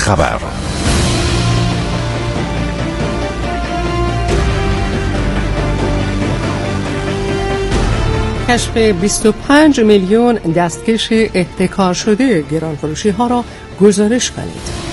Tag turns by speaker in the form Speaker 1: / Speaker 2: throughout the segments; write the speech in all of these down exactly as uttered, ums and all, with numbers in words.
Speaker 1: خبر.
Speaker 2: کشف بیست و پنج میلیون دستکش احتکار شده گرانفروشی ها را گزارش کنید.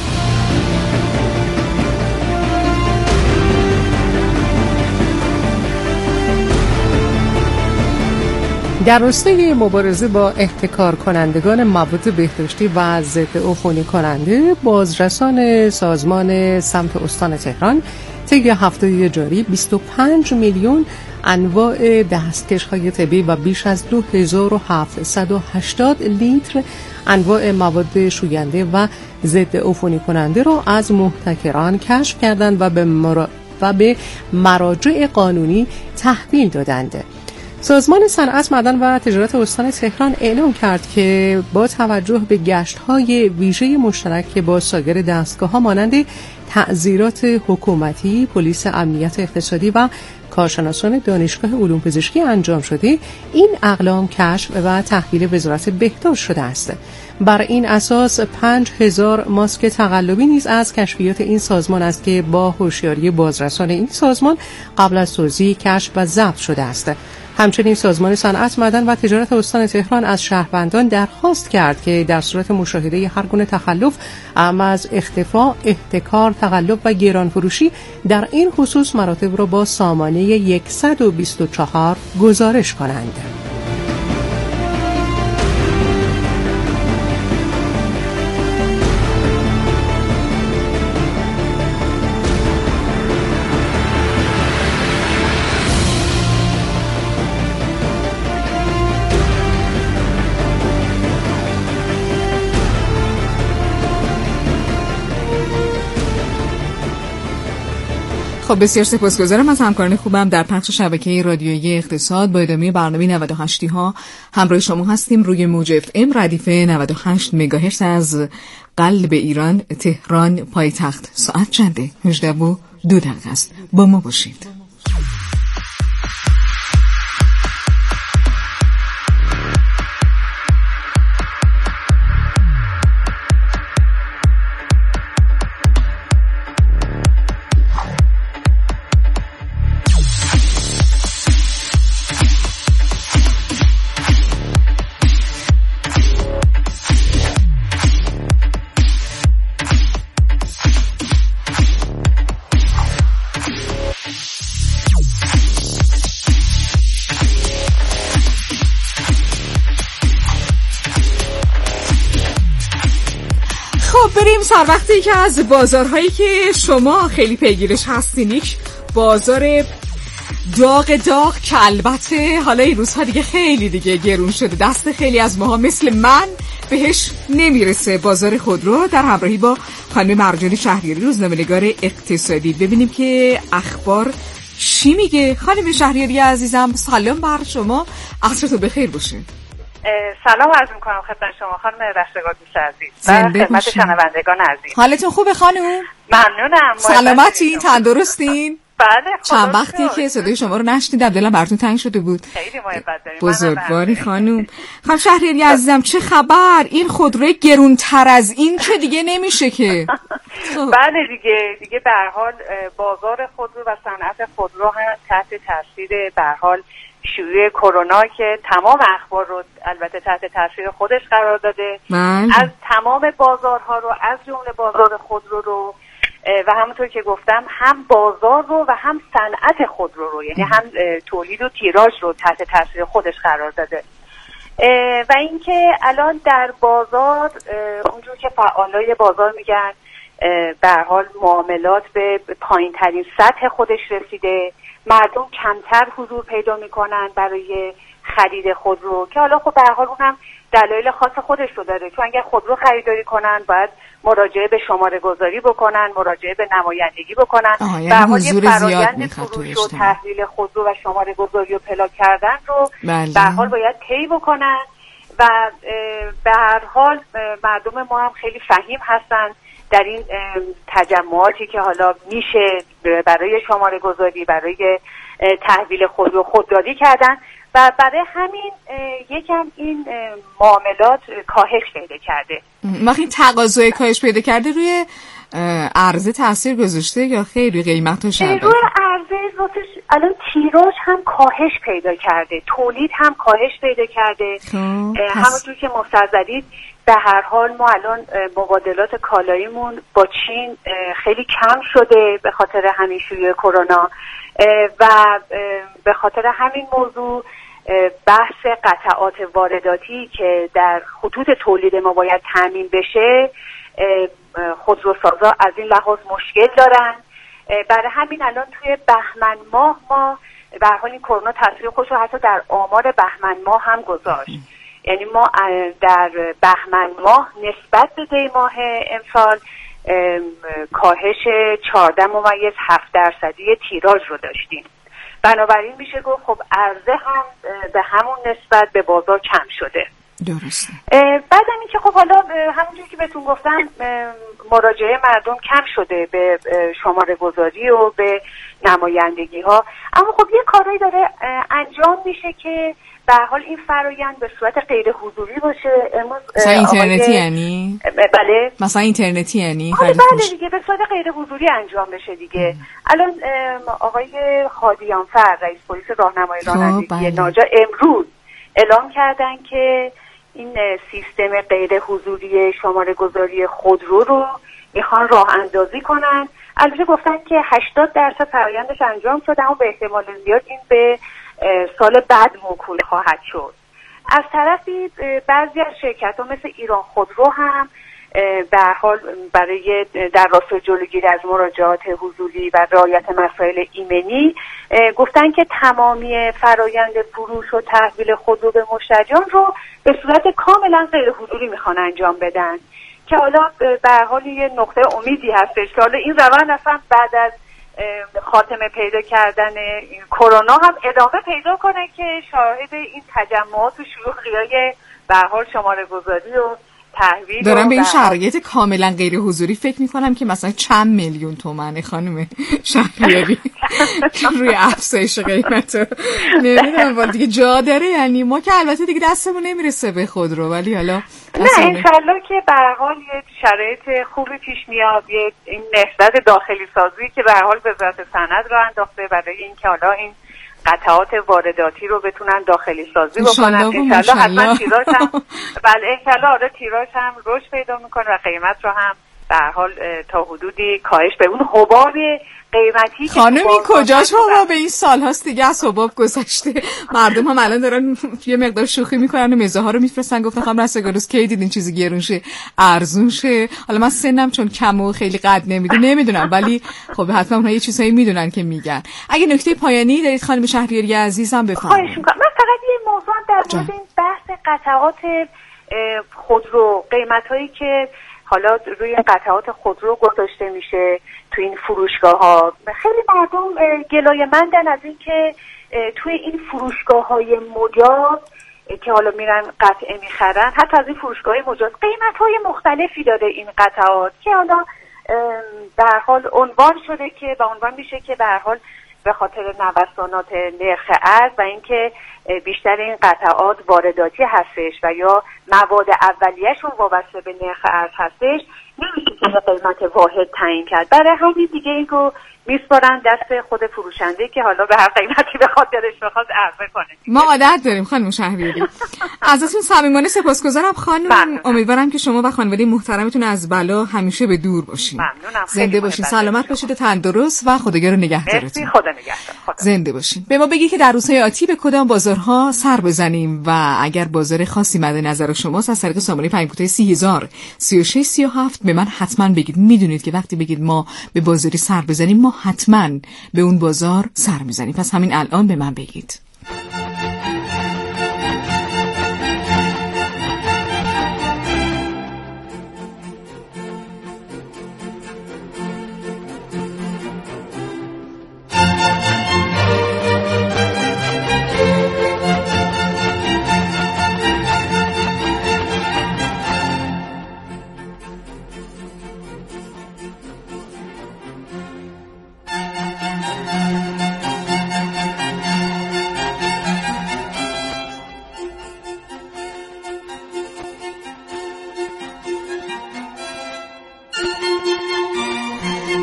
Speaker 2: در راستای مبارزه با احتکار کنندگان مواد بهداشتی و ضد عفونی کننده، بازرسان سازمان سمت استان تهران طی هفته جاری بیست و پنج میلیون انواع دستکش‌های طبی و بیش از دو هزار و هفتصد و هشتاد لیتر انواع مواد شوینده و ضد عفونی کننده را از محتکران کشف کردند و به مرا... و به مراجع قانونی تحویل دادند. سازمان صنعت، معدن و تجارت استان تهران اعلام کرد که با توجه به گشت‌های ویژه مشترک که با سایر دستگاه‌ها مانند تعزیرات حکومتی، پلیس امنیت اقتصادی و کارشناسان دانشگاه علوم پزشکی انجام شده، این اقلام کشف و تحویل وزارت بهداشت شده است. بر این اساس پنج هزار ماسک تقلبی نیز از کشفیات این سازمان است که با هوشیاری بازرسان این سازمان قبل از توزیع کشف و ضبط شده است. همچنین سازمان صنعت، معدن و تجارت استان تهران از شهروندان درخواست کرد که در صورت مشاهده هر گونه تخلف، اعم از اختفاء، احتکار، تقلب و گرانفروشی در این خصوص مراتب را با سامانه صد و بیست و چهار گزارش کنند.
Speaker 3: خب بسیار سپاسگزارم از همکاران خوبم در پخش شبکه رادیویی اقتصاد. با ادامه برنامه نود و هشت ها همراه شما هستیم روی موج اف ام ردیف نود و هشت مگاهرتز از قلب ایران، تهران پایتخت. ساعت چنده؟ هجده و دو دقیقه است. با ما باشید. بریم سر وقتی که از بازارهایی که شما خیلی پیگیرش هستین، یک بازار داغ داغ که البته حالا این روزها دیگه خیلی دیگه گرون شده، دست خیلی از ماها مثل من بهش نمیرسه. بازار خودرو در همراهی با خانم مرجان شهریاری، روزنامه‌نگار اقتصادی، ببینیم که اخبار چی میگه. خانم شهریاری عزیزم، سلام بر شما، عصرتون بخیر باشه.
Speaker 4: سلام عرض میکنم خدمت شما خانم رستگار دوست عزیز و خدمت شنوندگان عزیز.
Speaker 3: حالتون خوبه خانم؟
Speaker 4: ممنونم.
Speaker 3: سلامتین؟ تندرستین؟
Speaker 4: بله.
Speaker 3: چند وقتی که صدای شما رو نشنیدم، دلم براتون تنگ شده بود.
Speaker 4: خیلی محبت داریم.
Speaker 3: بزرگواری خانم. خانم شهریاری عزیزم، چه خبر؟ این خودروی گرونتر از این که دیگه نمیشه که.
Speaker 4: بله دیگه دیگه به هر حال بازار خودرو و صنعت خودرو هم تحت تاثیر به هر حال شیوع کرونا که تمام اخبار رو البته تحت تاثیر خودش قرار داده،
Speaker 3: من.
Speaker 4: از تمام بازارها رو، از جمله بازار خودرو رو و همونطور که گفتم هم بازار رو و هم صنعت خودرو رو، یعنی هم تولید و تیراژ رو تحت تاثیر خودش قرار داده. و اینکه الان در بازار اونجور که فعالای بازار میگن به هر حال معاملات به پایین ترین سطح خودش رسیده، مردم کمتر حضور پیدا میکنن برای خرید خودرو که حالا خب به هر حال اونم دلایل خاص خودش رو داره، چون اگر خودرو خریداری کنن باید مراجعه به شماره گذاری بکنن، مراجعه به نمایندگی بکنن،
Speaker 3: به هر حال یه
Speaker 4: فرآیند فروش و تحویل خودرو و شماره گذاری و پلاک کردن رو به هر حال باید طی بکنن و به هر حال مردم ما هم خیلی فهیم هستن در این تجمعاتی که حالا میشه برای شماره گذاری، برای تحویل خودرو خودداری کردن و برای همین یکم این معاملات کاهش پیدا کرده.
Speaker 3: وقتی تقاضای کاهش پیدا کرده روی عرضه تاثیر گذاشته یا خیلی روی قیمتش؟
Speaker 4: روی عرضه ذاتش الان تیراژ هم کاهش پیدا کرده، تولید هم کاهش پیدا کرده. همونجور که مستحضر زدید به هر حال ما الان مبادلات کالاییمون با چین خیلی کم شده به خاطر همین شیوع کرونا و به خاطر همین موضوع بحث قطعات وارداتی که در خطوط تولید ما باید تامین بشه خودروسازا از این لحاظ مشکل دارن. برای همین الان توی بهمن ماه ما به هر حال این کرونا تاثیر خودش رو حتی در آمار بهمن ماه هم گذاشت. یعنی ما در بهمن ماه نسبت به دی ماه امسال کاهش چهارده ممیز هفت درصدی تیراژ رو داشتیم. بنابراین میشه گفت خب عرضه هم به همون نسبت به بازار کم شده.
Speaker 3: درسته.
Speaker 4: بعدم این که خب حالا همونجوری که بهتون گفتم مراجعه مردم کم شده به شماره گذاری و به نمایندگی ها، اما خب یه کارایی داره انجام میشه که به هر حال این فرآیند به صورت غیر حضوری باشه. امروز
Speaker 3: مثلا اینترنتی یعنی؟
Speaker 4: بله
Speaker 3: مثلا اینترنتی یعنی؟
Speaker 4: بله دیگه به صورت غیر حضوری انجام بشه دیگه. الان آقای خادیانفر رئیس پلیس راهنمایی رانندگی ناجا امروز اعلام کردن که این سیستم غیر حضوری شماره گذاری خودرو رو میخوان راه اندازی کنن. البته گفتن که هشتاد درصد فرآیندش انجام شده اما به احتمال زیاد این به سال بعد موکول خواهد شد. از طرفی بعضی از شرکت‌ها مثل ایران خودرو هم به هر حال برای در راستای جلوگیری از مراجعات حضوری و رعایت مسائل ایمنی گفتن که تمامی فرایند فروش و تحویل خودرو به مشتریان رو به صورت کاملا غیر حضوری میخوان انجام بدن که حالا به هر حال یه نقطه امیدی هستش که حالا این روند اصلا بعد از خاتمه پیدا کردن این کرونا هم ادامه پیدا کنه که شاهد این تجمعات و شلوغی‌های به هر حال شماره گذاری و تحویل
Speaker 3: دارم به این شرایط کاملا غیر حضوری فکر میکنم که مثلا چند میلیون تومنه خانم شهریاری روی افزایش قیمت رو نمیدونم ولی دیگه جا داره. یعنی ما که البته دیگه دستمون نمیرسه به خودرو ولی حالا
Speaker 4: نه انشالله که به هر حال یه شرایط خوبی پیش میاد. یه این نهضت داخلی سازی که به هر حال وزارت صنعت رو انداخته برای اینکه حالا این قطعات وارداتی رو بتونن داخلی سازی بکنن. انشالله حتما تیراژ هم بله انشالله آره تیراژ هم رشد پیدا میکنه و قیمت رو هم به هر حال تا حدودی کاهش به اون حباب قیمتی که
Speaker 3: خانم این کجاش حباب به این سال هاست دیگه از حباب گذشته. مردم هم الان دارن یه مقدار شوخی میکنن و میزه ها رو میفرستن. گفتن خانم رستگاروز کی دیدین چیزی گرون شه ارزون شه؟ حالا من سنم چون کم و خیلی قد نمیده نمیدونم ولی خب حتما اونها یه چیزایی میدونن که میگن. اگه نکته پایانی دارید خانم شهریاری عزیزم بفرمایید.
Speaker 4: خواهش میکنم. من فقط یه موضوع در مورد این بحث قطعات خودرو قیمتایی که حالا روی قطعات خودرو گذاشته میشه توی این فروشگاه ها، خیلی مردم گلایه‌مندن از این که توی این فروشگاه های مجاز که حالا میرن قطعه میخرن، حتی از این فروشگاه های مجاز قیمت های مختلفی داره این قطعات که حالا به هر حال عنوان شده که به عنوان میشه که به هر حال به خاطر نوسانات نرخ ارز و اینکه بیشتر این قطعات وارداتی هستش و یا مواد اولیه‌شون وابسته به نرخ ارز هستش نمیشه که قیمت واحد تعیین کرد. برای همین دیگه این رو میسپارن دست خود فروشنده که حالا به هر قیمتی بخواد دلش بخواد عرضه کنه.
Speaker 3: ما عادت داریم خانم شهریاری. ازتون صمیمانه سپاسگزارم خانم. امیدوارم که شما و خانواده محترمتون از بلا همیشه به دور باشین.
Speaker 4: ممنونم.
Speaker 3: زنده باشین، سلامت باشید و تندرست و خداگاه نگهدارتون.
Speaker 4: خدا نگهدار.
Speaker 3: زنده باشین. به ما بگید که در روزهای آتی به کدام بازارها سر بزنیم و اگر بازار خاصی مد نظر شماست از طریق سامانه پیام کوتاه سی هزار سی و شش سی و هفت به من حتما بگید. میدونید که وقتی بگید ما به بازاری سر بزنیم ما حتما به اون بازار سر میزنیم. پس همین الان به من بگید.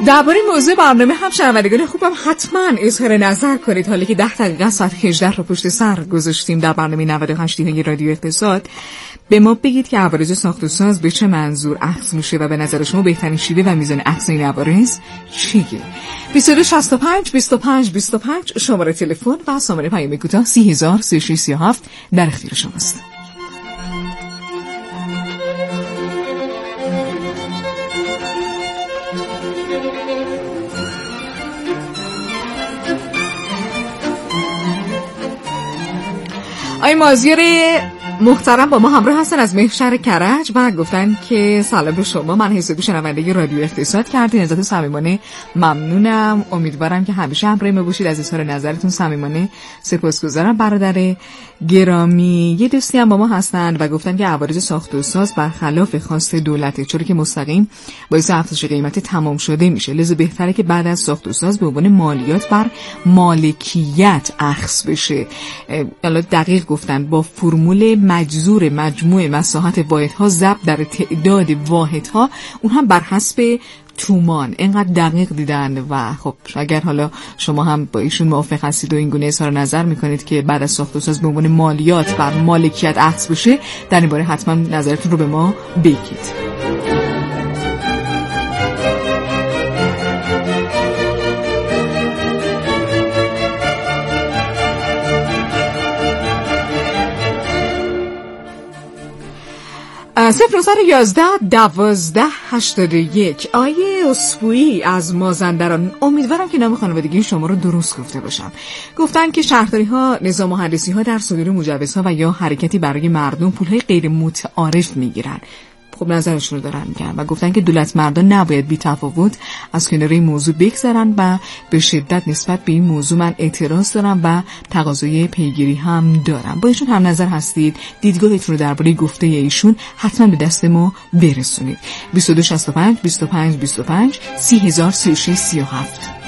Speaker 3: درباره موضوع برنامه هم شنوندگان خوبم حتما اظهار نظر کنید. حالا که ده دقیقه ساعت هجده رو پشت سر گذاشتیم در برنامه نود و هشت های رادیو اقتصاد، به ما بگید که عوارض ساخت و ساز به چه منظور اخذ میشه و به نظر شما بهترین شیوه و میزان اخذ این عوارض چیه؟ بیست و دو شصت و پنج بیست و پنج بیست و پنج شماره تلفن و شماره پیام کوتاه سی هزار سی و شش سی و هفت در اختیار شماست. آقای مازیار محترم با ما همراه هستن از محشر کرج و گفتن که سلام به شما، من حسابی شنونده رادیو اقتصاد کردین، ازتون صمیمانه ممنونم، امیدوارم که همیشه همراه ما باشید، از اظهار نظرتون صمیمانه سپاسگزارم. برادر گرامی یه دوستی هم با ما هستن و گفتن که عوارض ساخت و ساز برخلاف خواست دولته، چون که مستقیم باعث افزایش قیمت تمام شده میشه، لذا بهتره که بعد از ساخت و ساز به عنوان مالیات بر مالکیت اخذ بشه. حالا دقیق گفتن با فرمول مجذور مجموع مساحت واحدها ضرب در تعداد واحدها، اون هم بر حسب تومان، اینقدر دقیق دیدن. و خب اگر حالا شما هم با ایشون موافق هستید و این گونه اظهار نظر میکنید که بعد از ساخت و ساز به عنوان مالیات بر مالکیت اخذ بشه، در این باره حتما نظرتون رو به ما بگید. صفر نهصد و یازده دوازده هشتاد و یک. آیه اسبوعی از مازندران، امیدوارم که نام خانوادگی شما رو درست گفته باشم، گفتن که شهرداری ها، نظام مهندسی ها در صدور مجوزها و یا حرکتی برای مردم پولهای غیر متعارف میگیرن. خب نظرشون رو دارن میگن و گفتن که دولت مردان نباید بی تفاوت از کنار این موضوع بگذرن و به شدت نسبت به این موضوع من اعتراض دارم و تقاضای پیگیری هم دارم. با ایشون هم نظر هستید؟ دیدگاهتون رو درباره گفته ایشون حتما به دست ما برسونید. بیست و دو شصت و پنج بیست و پنج بیست و پنج سی هزار سی و شش سی و هفت.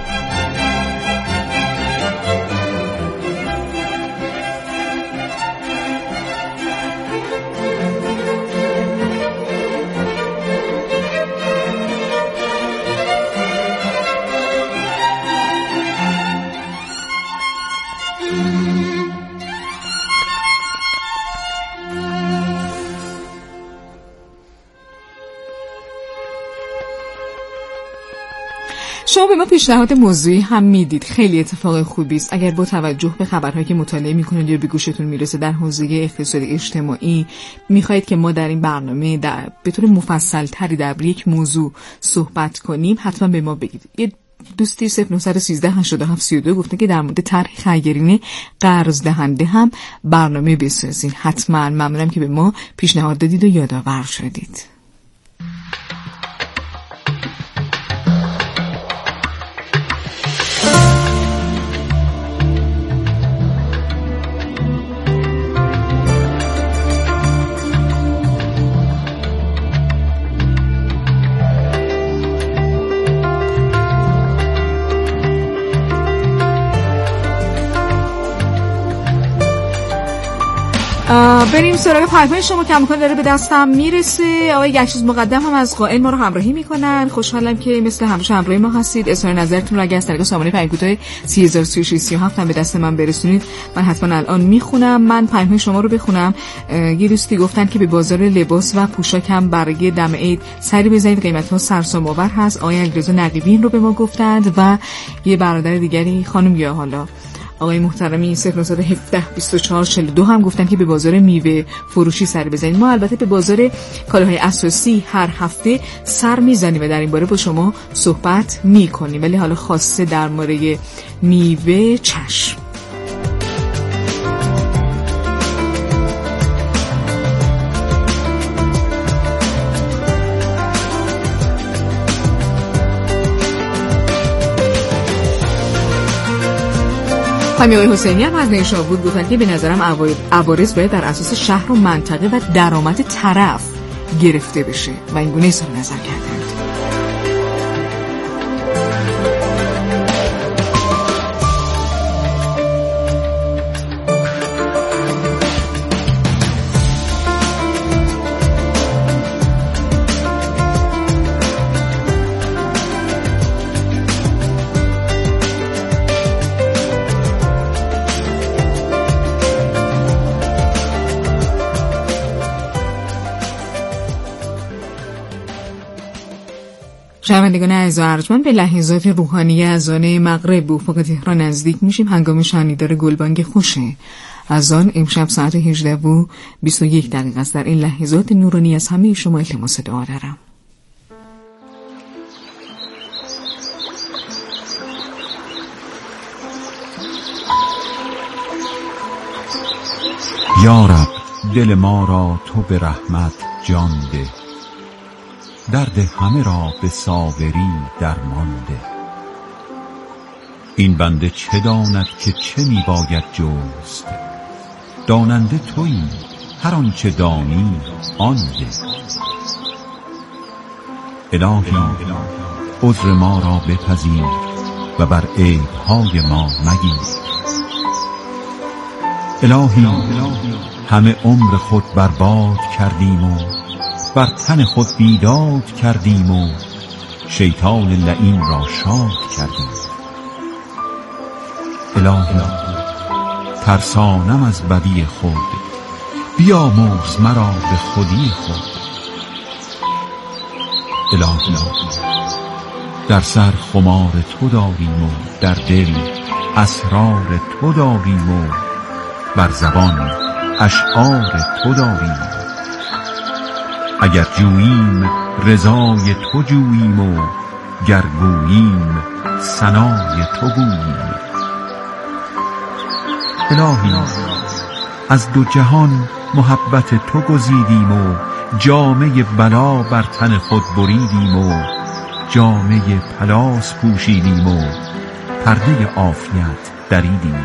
Speaker 3: شما به ما پیشنهاد موضوعی هم میدید، خیلی اتفاق خوبی است. اگر با توجه به خبرهایی که مطالعه میکنید یا به گوشتون میرسه در حوزه اقتصادی اجتماعی، میخواهید که ما در این برنامه در به طور مفصل تری در یک موضوع صحبت کنیم، حتما به ما بگید. یه دوستی صفر نهصد و سیزده هشتاد و هفت سی و دو گفته که در مورد طرح خیرینه قرض دهنده هم برنامه بسازین. حتما ممنونم که به ما پیشنهاد دادید و یادآور شدید. بریم سراغ پیام شما که امکان داره به دستم میرسه. آقای گشیز مقدم هم از قائل ما رو همراهی میکنن. خوشحالم که مثل همیشه همراه ما هستید. اظهار نظرتون رو اگه از طریق سامانه پیام کوتاه سی هزار سی و شش سی و هفت هم به دست من برسونید، من حتما الان میخونم. من پیام شما رو بخونم. یه دوستی گفتن که به بازار لباس و پوشاک هم برای دم عید سری بزنید، قیمت‌ها سرسام آور هست. آقای علیرضا نقیبی رو به ما گفتند و یه برادر دیگری خانم یا حالا آقای محترمی صفر نهصد و هفده بیست و چهار چهل و دو هم گفتن که به بازار میوه فروشی سر بزنید. ما البته به بازار کالاهای اساسی هر هفته سر میزنیم و در این باره با شما صحبت میکنیم، ولی حالا خاصه در مورد میوه چشم. خانم آقای حسینی هم از نیشابور گفتن که به نظرم عوارض باید در اساس شهر و منطقه و درآمد طرف گرفته بشه و این گونه اظهار نظر کردند. شنوندگان عزیز و ارجمند، به لحظات روحانی اذان مغرب به افق تهران نزدیک میشیم. هنگام شنیدن گلبانگ خوش اذان امشب ساعت هجده و بیست و یک دقیقه است. در این لحظات نورانی از همه شما التماس دعا دارم.
Speaker 1: یا رب، دل ما را تو به رحمت جان ده، درد همه را به صابری درمان ده. این بنده چه داند که چه می باید جست، داننده تویی، هر آنچه دانی آن ده. الهی عذر ما را بپذیر و بر عیب‌های ما مگیر. الهی همه عمر خود برباد کردیم و بر تن خود بیداد کردیم و شیطان لعین را شاد کردیم. الهی ترسانم از بدی خود، بیامرز مرا به خودی خود. الهی در سر خمار تو داریم و در دل اسرار تو داریم و بر زبان اشعار تو داریم. اگر جوییم رضای تو جوییم و گر گوییم ثنای تو گوییم. الهی از دو جهان محبت تو گزیدیم و جامه بلا بر تن خود بریدیم و جامه پلاس پوشیدیم و پرده عافیت دریدیم.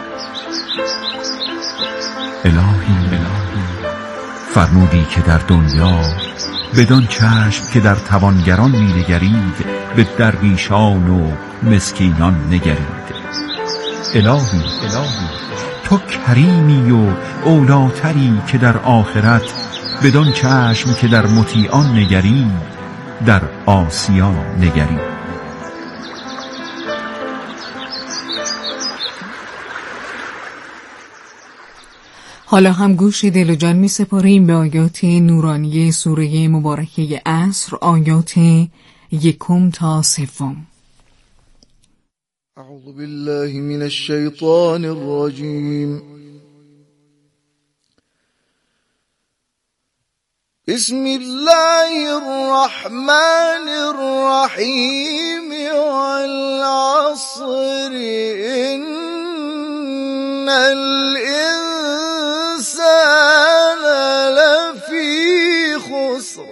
Speaker 1: الهی فرمودی که در دنیا بدان چشم که در توانگران می نگرید به درویشان و مسکینان نگرید. الهی تو کریمی و اولاتری که در آخرت بدان چشم که در مطیعان نگرید در عاصیان نگرید.
Speaker 3: حالا هم گوش دل و جان می سپاریم به آیات نورانی سوره مبارکه عصر، آیات یکم تا سوم.
Speaker 5: اعوذ بالله من الشیطان الرجیم. بسم الله الرحمن الرحیم. والعصر ان الانسان لفی خسر.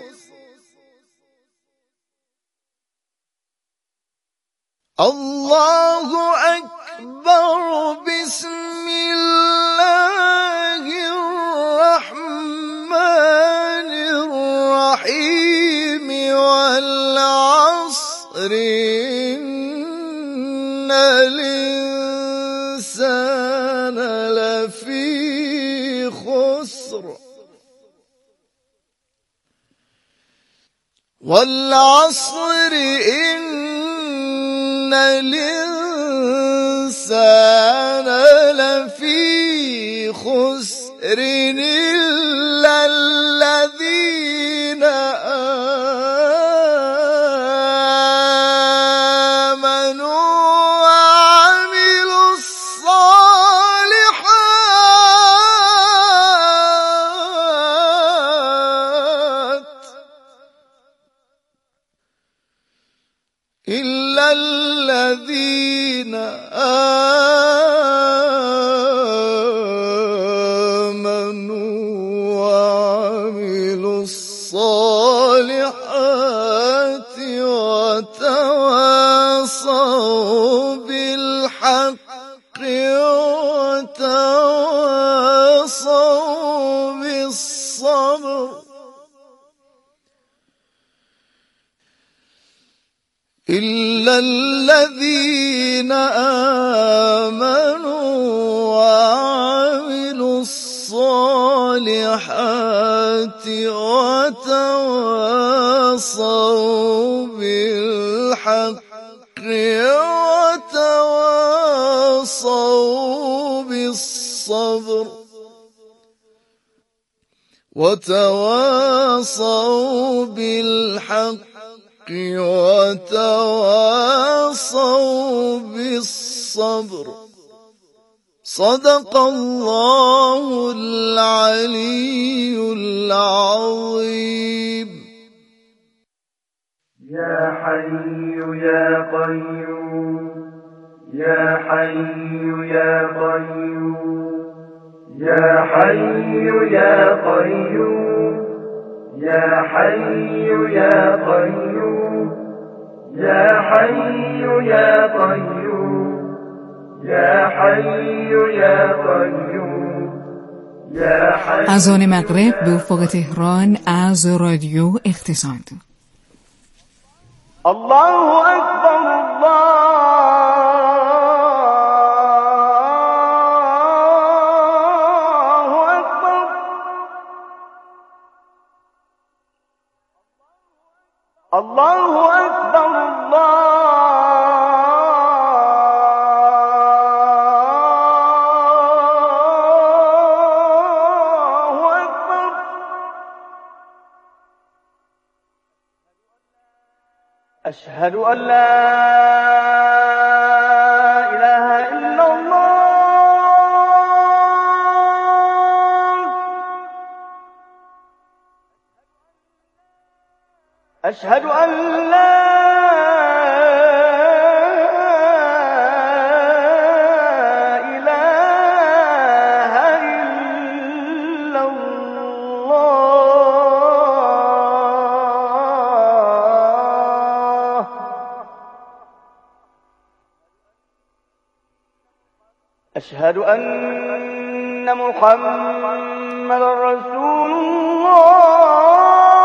Speaker 5: الله اکبر. بسم الله الرحمن الرحیم. والعصر ان الانسان لفی خسر. والعصر ان الانسان لفی خسر الا الذين آمنوا وعملوا الصالحات إلا الذين آمنوا وعملوا الصالحات وتواصوا بالحق وتواصوا بالصبر. إلا الذين آمنوا وعملوا الصالحات وتواصوا بالحق وتواصوا بالصبر وتواصوا بالحق وتواصوا بالصبر. صدق الله العلي العظيم.
Speaker 6: يا حي يا قيوم يا حي يا قيوم يا حي يا قيوم يا حي يا قيوم يا حي يا قيوم يا حي يا قيوم يا حي.
Speaker 3: اذان مغرب به افق تهران از رادیو اقتصاد.
Speaker 6: الله اکبر الله اکبر. الله اکبر الله اکبر. أشهد أن لا إله إلا الله. أشهد أن لا إله إلا الله. أشهد أن محمد رسول الله.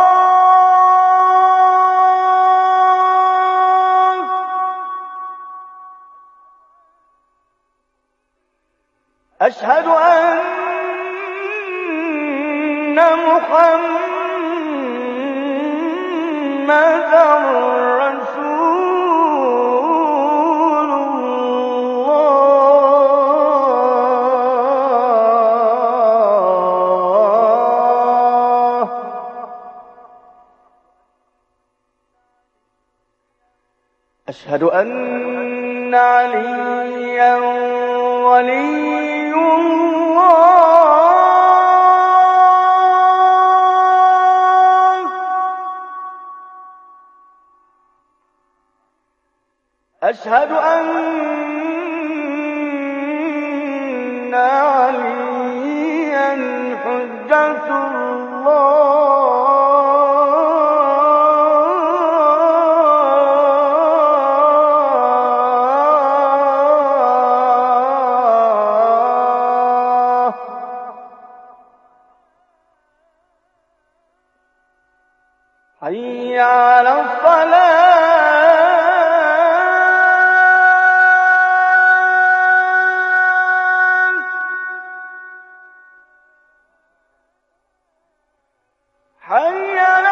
Speaker 6: أشهد أن محمد رسول الله. أشهد أن عليا ولي الله. أشهد أن عليا حجة الله. حي على الصلاة. حي على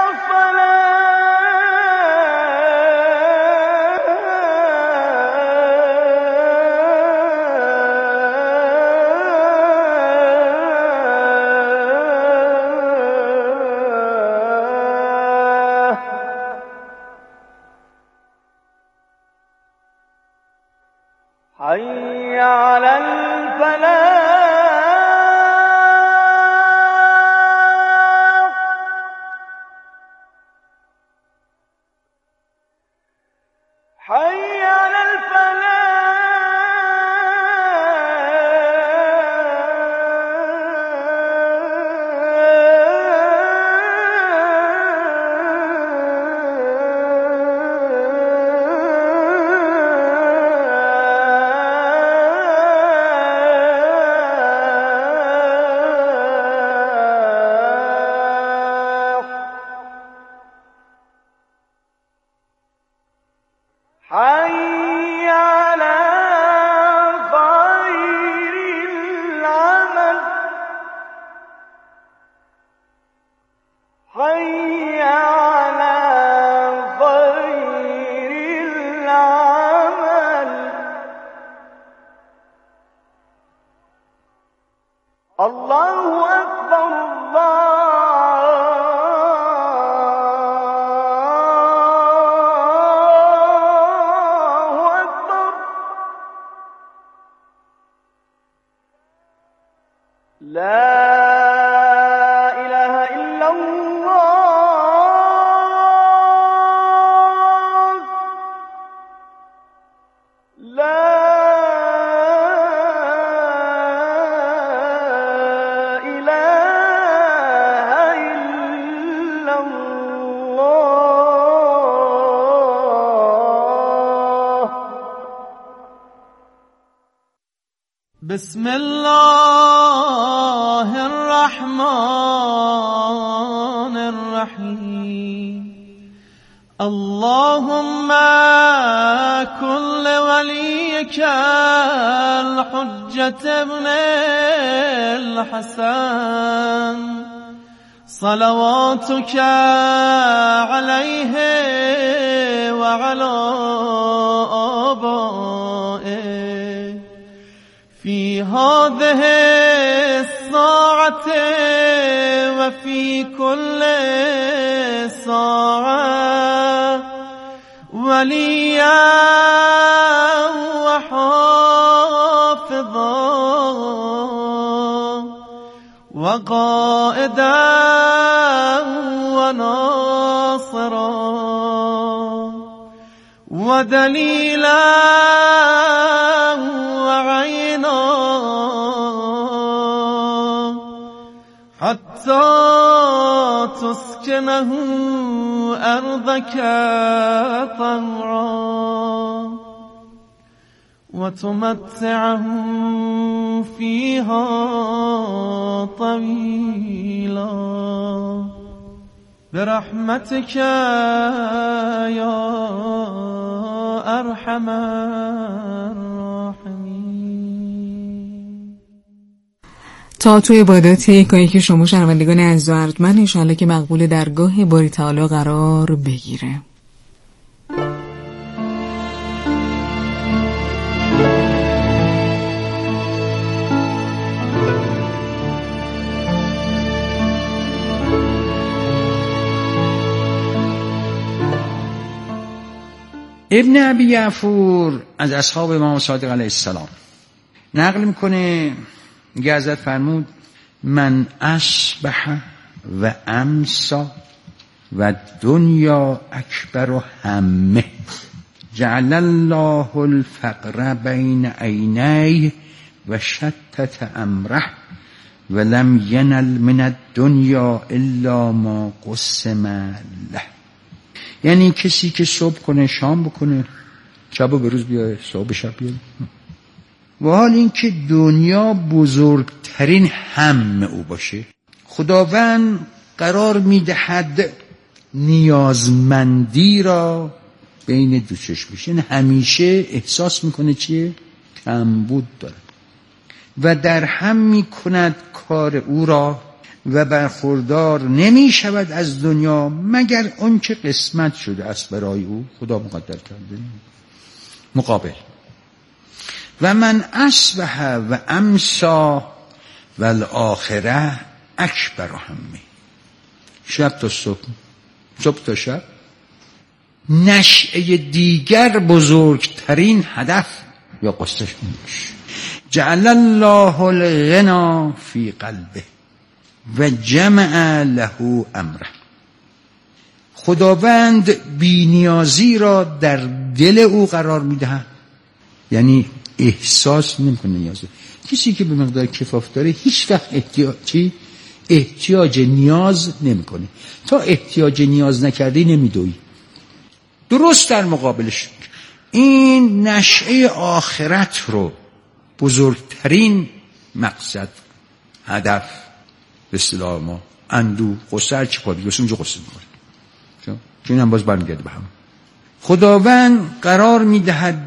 Speaker 6: الصلاة. حي على الفلاح. حي على الفلاح. حي على خير العمل. حي على خير العمل. الله أكبر الله لا إله إلا الله لا إله إلا الله
Speaker 5: بسم الله الرحمن الرحيم اللهم كن لوليك الحجة ابن الحسن صلواتك عليه وعلى آبائه في هذه الساعة وفي كل ساعة وليا وحافظا وقائدا وناصرا ودليلا وعينا حتى تسكنه أرضك طوعا وتمتعه فيها طويلا برحمتك يا أرحم الراحمين.
Speaker 3: تا توی عبادات یکایی که شما شنوندگان عزیز و ارجمند انشاءالله که مقبول درگاه باری تعالی قرار بگیره.
Speaker 7: ابن ابی یعفور از اصحاب امام صادق علیه السلام نقل میکنه، میگه حضرت فرمود من اصبح و امسا و دنیا اکبر همه جعل الله الفقر بین عینیه و شتت امره و لم ینل من الدنیا الا ما قسم له. یعنی کسی که صبح کنه شام بکنه، شب و به روز بیاره، صبح به شب بیاره، و حال این که دنیا بزرگترین هم او باشه، خداوند قرار میدهد نیازمندی را بین دو چشمش، یعنی همیشه احساس میکنه چیه؟ کمبود داره و در هم میکند کار او را و برخوردار نمی شود از دنیا مگر اون که قسمت شده است برای او، خدا مقدر کرده. مقابل و من اصبح و امسا و الاخره اکبر همه، شب تا صبح، صبح تا شب، نشأه دیگر بزرگترین هدف یا قصدش میشه. جعل الله الغنا فی قلبه و جمع له امره. خداوند بینیازی را در دل او قرار میدهد، یعنی احساس نمیکنه نیازه. کسی که به مقدار کفاف داره هیچ وقت احتیاجی احتیاج نیاز نمیکنه. تا احتیاج نیاز نکردی نمیدوی. درست در مقابلش این نشأه آخرت رو، بزرگترین مقصد، هدف، به اصطلاح ما اندو قصه هر چی پادی بسیم جو قصه میکنه، چون این هم باز برمیگرده به هم. خداوند قرار میدهد